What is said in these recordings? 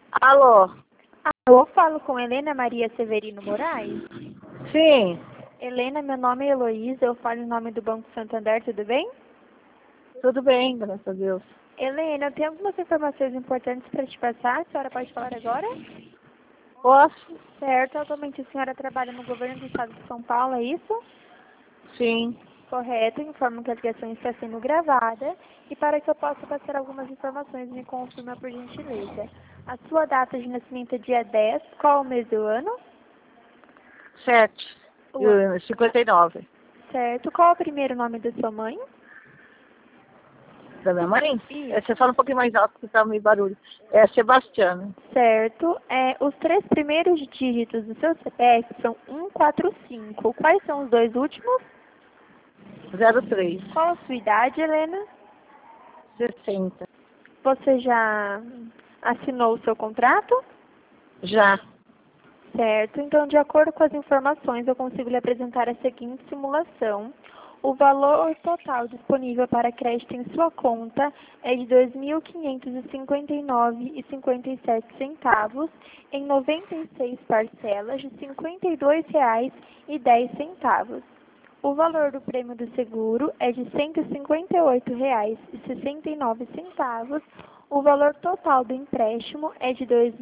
Alô? Eu falo com Helena Maria Severino Moraes. Sim, Helena, meu nome é Heloísa, eu falo em nome do Banco Santander, tudo bem? tudo bem, graças a Deus. Helena, eu tenho algumas informações importantes para te passar, a senhora pode falar agora? Posso? Certo, atualmente a senhora trabalha no governo do estado de São Paulo, é isso? Sim. Correto, informo que a ligação está sendo gravada e para que eu possa passar algumas informações, me confirma por gentileza. A sua data de nascimento é dia 10, qual o mês do ano? 7. O ano. 59. Certo, qual é o primeiro nome da sua mãe? Da minha mãe? Isso. Você fala um pouquinho mais alto, porque tá meio barulho. É Sebastiana. Certo. Os três primeiros dígitos do seu CPF são 145. Quais são os dois últimos? 03. Qual a sua idade, Helena? 60. Você já assinou o seu contrato? Já. Certo. Então, de acordo com as informações, eu consigo lhe apresentar a seguinte simulação. O valor total disponível para crédito em sua conta é de R$ 2.559,57 em 96 parcelas de R$ 52,10. O valor do prêmio do seguro é de R$ 158,69. O valor total do empréstimo é de R$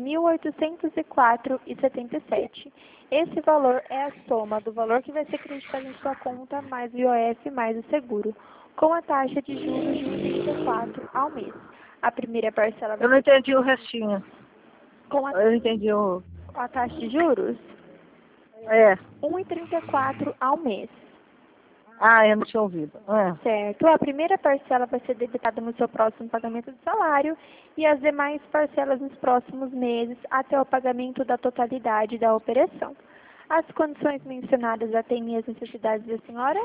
2.804,77. Esse valor é a soma do valor que vai ser creditado em sua conta mais o IOF mais o seguro, com a taxa de juros de 1,34 ao mês. A primeira parcela vai Eu não ser entendi o restinho. com Eu não entendi o... a taxa de juros É. 1,34 ao mês. Ah, eu não tinha ouvido. Certo. A primeira parcela vai ser debitada no seu próximo pagamento do salário e as demais parcelas nos próximos meses até o pagamento da totalidade da operação. As condições mencionadas atendem às necessidades da senhora?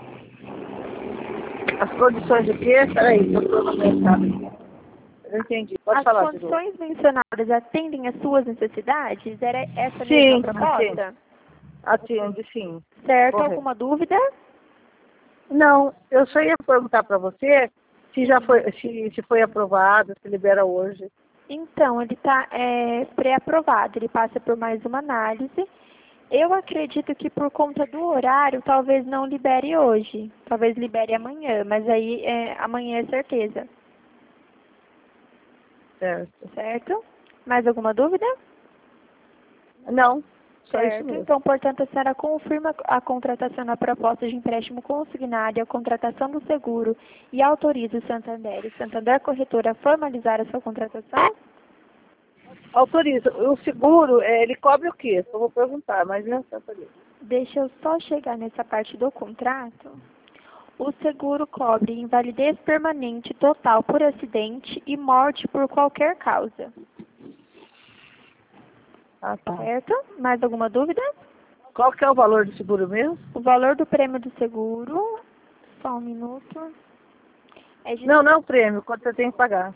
As condições do quê? Peraí, eu tô no mercado. Eu não entendi. Pode As falar de novo. condições mencionadas atendem às suas necessidades? Era essa mesma Sim, proposta? atende, sim. Certo. Correto. Alguma dúvida? Não, eu só ia perguntar para você se já foi, se foi aprovado, se libera hoje. Então, ele está pré-aprovado, ele passa por mais uma análise. Eu acredito que por conta do horário, talvez não libere hoje. Talvez libere amanhã, mas aí amanhã é certeza. Certo. Certo? Mais alguma dúvida? Não, só isso Certo. mesmo. Então, portanto, a senhora confirma a contratação na proposta de empréstimo consignado e a contratação do seguro e autoriza o Santander e Santander Corretora a formalizar a sua contratação? Autoriza. O seguro, ele cobre o quê? Eu vou perguntar, mas não autoriza. Deixa eu só chegar nessa parte do contrato. O seguro cobre invalidez permanente total por acidente e morte por qualquer causa. Ah, tá. Certo? Mais alguma dúvida? Qual que é o valor do seguro mesmo? O valor do prêmio do seguro, só um minuto, é de... Não, não é o prêmio, quanto você tem que pagar.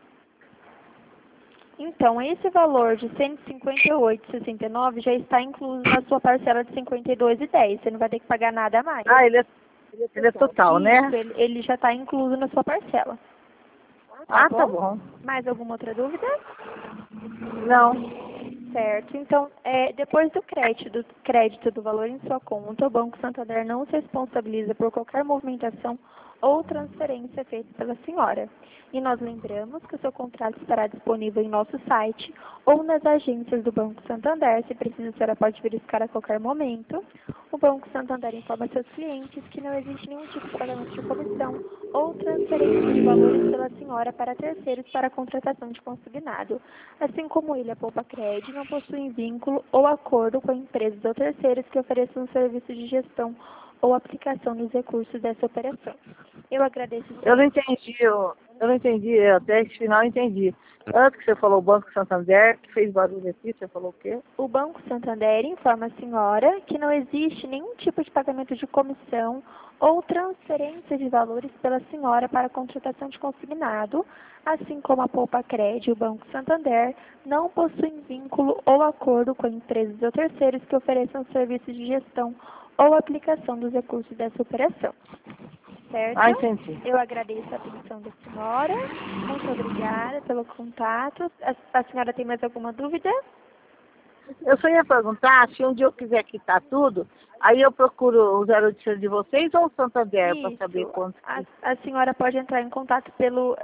Então, esse valor de R$ 158,69 já está incluso na sua parcela de R$ 52,10. Você não vai ter que pagar nada a mais. Ah, ele é total, né? Isso, ele já está incluso na sua parcela. Tá bom. Mais alguma outra dúvida? Não. Certo. Então, depois do crédito do valor em sua conta, o Banco Santander não se responsabiliza por qualquer movimentação ou transferência feita pela senhora. E nós lembramos que o seu contrato estará disponível em nosso site ou nas agências do Banco Santander. Se precisa, a senhora pode verificar a qualquer momento. O Banco Santander informa seus clientes que não existe nenhum tipo de pagamento de comissão ou transferência de valores pela senhora para terceiros para a contratação de consignado. Assim como ele, a Poupa Cred, não possuem vínculo ou acordo com empresas ou terceiros que ofereçam um serviço de gestão ou aplicação dos recursos dessa operação. Eu agradeço. Eu não entendi, até esse final eu entendi. Antes que você falou o Banco Santander, que fez barulho aqui, você falou o quê? O Banco Santander informa a senhora que não existe nenhum tipo de pagamento de comissão ou transferência de valores pela senhora para a contratação de consignado, assim como a Poupa Cred e o Banco Santander não possuem vínculo ou acordo com empresas ou terceiros que ofereçam serviços de gestão ou aplicação dos recursos dessa operação. certo? Ah, entendi. Eu agradeço a atenção da senhora. Muito obrigada pelo contato. A senhora tem mais alguma dúvida? Eu só ia perguntar se um dia eu quiser quitar tudo, aí eu procuro o 0800 de vocês ou o Santander para saber Isso. quanto. A senhora pode entrar em contato pelo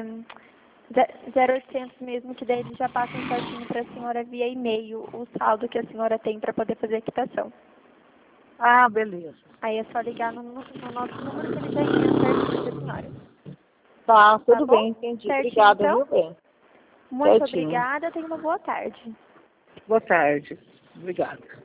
0800 mesmo, que daí eles já passam certinho para a senhora via e-mail o saldo que a senhora tem para poder fazer a quitação. Ah, beleza. Aí é só ligar no nosso número que ele já envia certinho para a senhora. Tá, tudo bom? bem, entendi. Certinho, Obrigada, então? viu, bem? Muito Certinho. obrigada. Tenha uma boa tarde. Boa tarde. Obrigada.